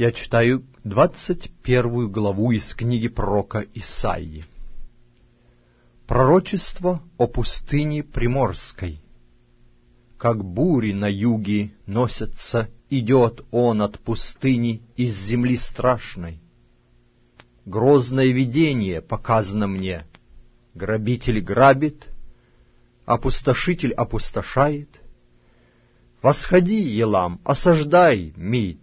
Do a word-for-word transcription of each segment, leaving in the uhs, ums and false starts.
Я читаю двадцать первую главу из книги пророка Исаии. Пророчество о пустыне Приморской. Как бури на юге носятся, идет он от пустыни из земли страшной. Грозное видение показано мне. Грабитель грабит, опустошитель опустошает. Восходи, Елам, осаждай, Мид.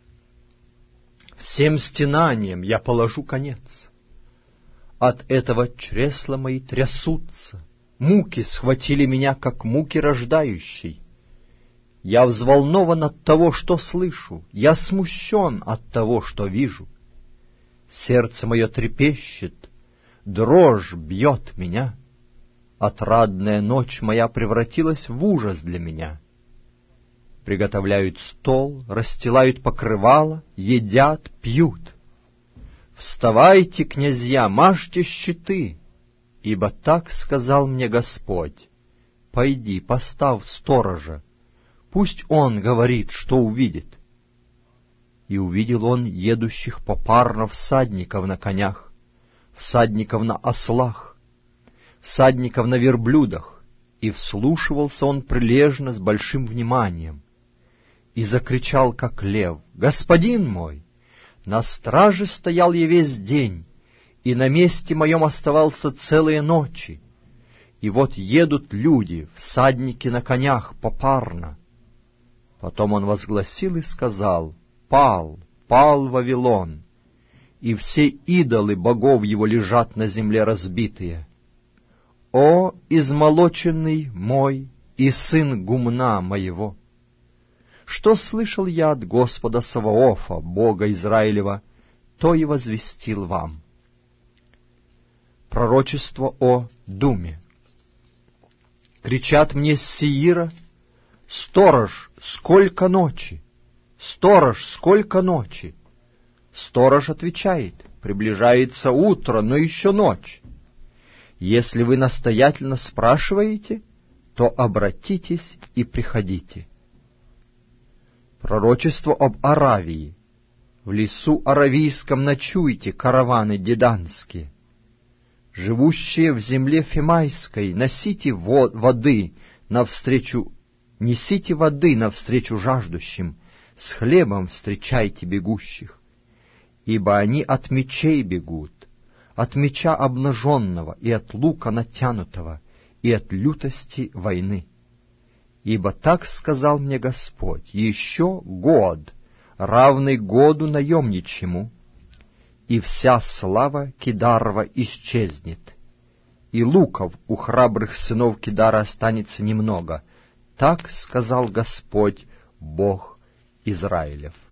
Всем стенаниям я положу конец. От этого чресла мои трясутся, муки схватили меня, как муки рождающей. Я взволнован от того, что слышу, я смущен от того, что вижу. Сердце мое трепещет, дрожь бьет меня. Отрадная ночь моя превратилась в ужас для меня. Приготовляют стол, расстилают покрывало, едят, пьют. Вставайте, князья, мажьте щиты, ибо так сказал мне Господь. Пойди, поставь сторожа, пусть он говорит, что увидит. И увидел он едущих попарно всадников на конях, всадников на ослах, всадников на верблюдах, и вслушивался он прилежно с большим вниманием. И закричал, как лев: «Господин мой!» На страже стоял я весь день, и на месте моем оставался целые ночи. И вот едут люди, всадники на конях, попарно. Потом он возгласил и сказал: «Пал, пал Вавилон, и все идолы богов его лежат на земле разбитые. О, измолоченный мой и сын гумна моего! Что слышал я от Господа Саваофа, Бога Израилева, то и возвестил вам». Пророчество о Думе. Кричат мне с Сеира: «Сторож, сколько ночи! Сторож, сколько ночи!» Сторож отвечает: «Приближается утро, но еще ночь». Если вы настоятельно спрашиваете, то обратитесь и приходите. Пророчество об Аравии. В лесу аравийском ночуйте, караваны деданские. Живущие в земле фимайской, носите воды навстречу, несите воды навстречу жаждущим, с хлебом встречайте бегущих. Ибо они от мечей бегут, от меча обнаженного и от лука натянутого, и от лютости войны. Ибо так сказал мне Господь: еще год, равный году наемничьему, и вся слава Кидарова исчезнет, и луков у храбрых сынов Кидара останется немного. Так сказал Господь, Бог Израилев.